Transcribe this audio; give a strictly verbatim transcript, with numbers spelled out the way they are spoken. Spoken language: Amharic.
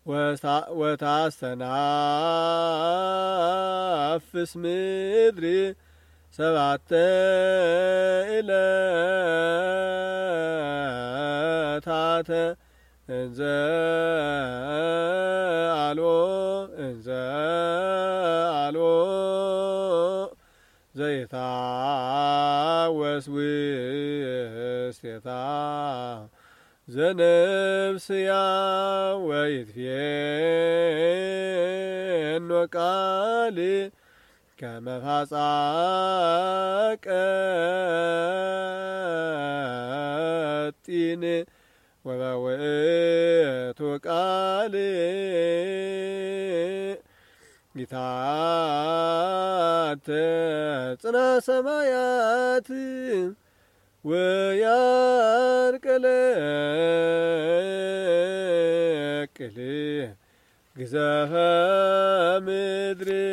ወታስተናፍስ ምድሪ ሰባተ ዕለታተ እንዘ አልቦ እንዘ አልቦ ዘይታወስ ውስቴታ ዘነፍስያ ወይትፌኖ ቃል ከመ ፋጻ ቀጢን ወበውእቱ ቃል ይታተጽና ሰማያት ወያርቅለቅል ግዘፈ ምድር